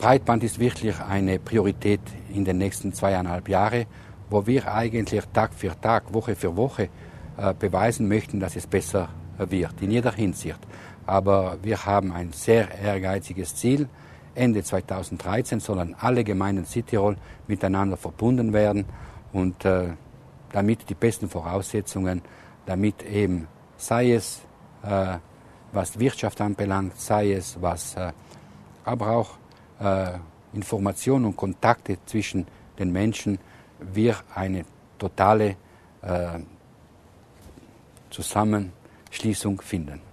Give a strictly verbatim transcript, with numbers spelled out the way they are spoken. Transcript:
Breitband ist wirklich eine Priorität in den nächsten zweieinhalb Jahren, wo wir eigentlich Tag für Tag, Woche für Woche äh, beweisen möchten, dass es besser wird, in jeder Hinsicht. Aber wir haben ein sehr ehrgeiziges Ziel. Ende zweitausenddreizehn sollen alle Gemeinden Südtirol miteinander verbunden werden und äh, damit die besten Voraussetzungen, damit eben, sei es äh, was Wirtschaft anbelangt, sei es was äh, aber auch äh, Informationen und Kontakte zwischen den Menschen, wir eine totale äh, Zusammenschließung finden.